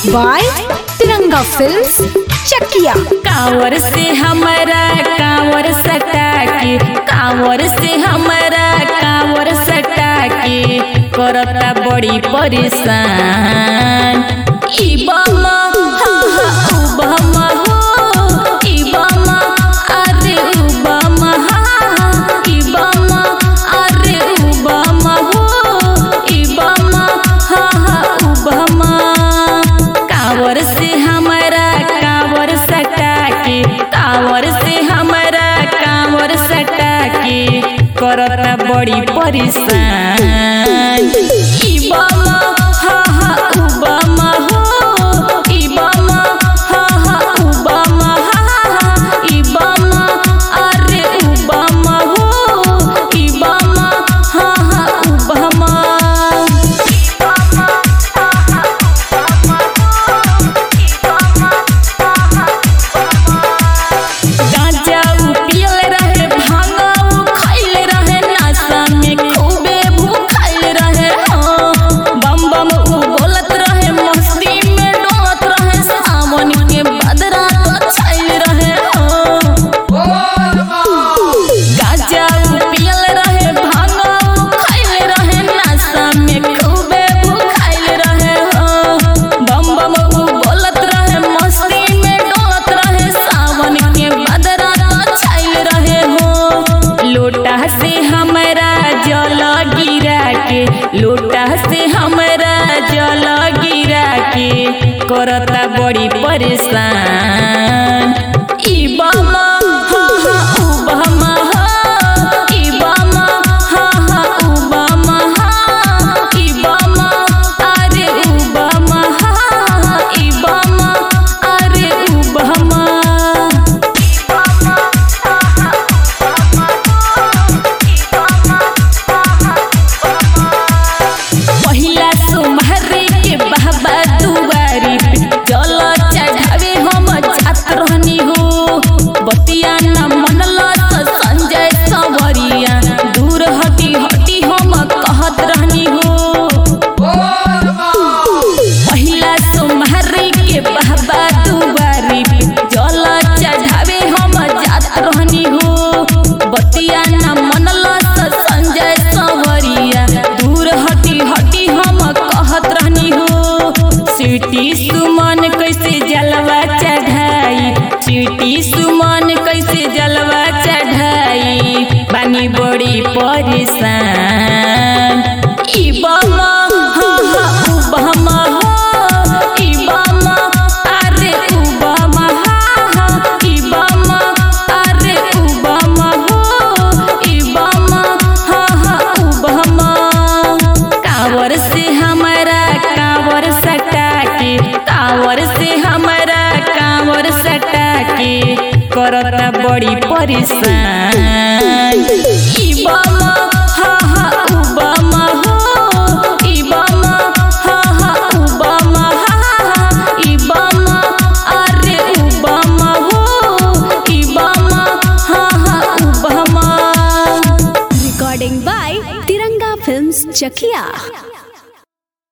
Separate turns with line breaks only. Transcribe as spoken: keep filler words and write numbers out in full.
By तिरंगा films चकिया।
कांवर से हमारा कांवर सटा के, कांवर से हमारा कांवर सटा के करता बड़ी परेशान। ई बमा हाँ हाँ उ बमा हो, ई बमा अरे उ बमा हाँ हाँ, ई बमा अरे उ बमा हो, ई बमा हाँ हाँ उ बमा। कांवर से हमारा कांवर सटा के, कांवर से हमारा कांवर सटा के करता बड़ी परेशान। ई बमा हाँ हाँ उ बमा हो, ई बमा हाँ हाँ उ बमा हाँ हाँ, ई बमा अरे उ बमा हो, ई बमा हाँ हाँ उ बमा। गांजा उ पियल रहे, भांगा उ खाइल रहे, नाशा में खूबे भूखाइल रहे। हाँ बम बम उ बोलत रहे, मस्ती में डोलत रहे, सावन के बदरा तो छाइल रहे। हाँ गांजा उ पियल रहे, भांगा उ खाइल रहे, नाशा में खूबे भूखाइल रहे। हाँ बम बम उ बोलत रहे, मस्ती में डोलत रहे, सावन के बदरा तो छाइल रहे। हो लोटा से हमारा जल गिरा के, लोटा से हमारा जल गिरा के करता बड़ी परेशान। ई बमा हाँ हाँ उ बमा हो, ई बमा हाँ हाँ उ बमा हाँ, ई बमा अरे उ बमा हाँ हाँ, ई बमा अरे उ बमा। पहिला सोमवारी के बाबा दुआरी पे जल चढ़ावे हम जात रहनी हो। बतिया न मनला त संजय संवरिया दूर हटी हटी हम कहत रहनी हो। पहिला सोमवारी के बाबा दुआरी पे जल चढ़ावे हम जात रहनी हो। बतिया न मनला त संजय संवरिया दूर हटी हटी हम कहत रहनी हो। स्वीटी सुमन कैसे जलवा चढ़ाई, स्वीटी सुमन कैसे जलवा चढ़ाई, बानी बड़ी परेशान। ई बमा हाँ हाँ उ बमा हो, ई बमा अरे उ बमा हाँ हाँ, ई बमा अरे उ बमा हो, ई बमा हाँ हाँ उ बमा। कांवर से हमारा कांवर सटा के, कांवर से हमारा कांवर सटा के करता बड़ी परेशान।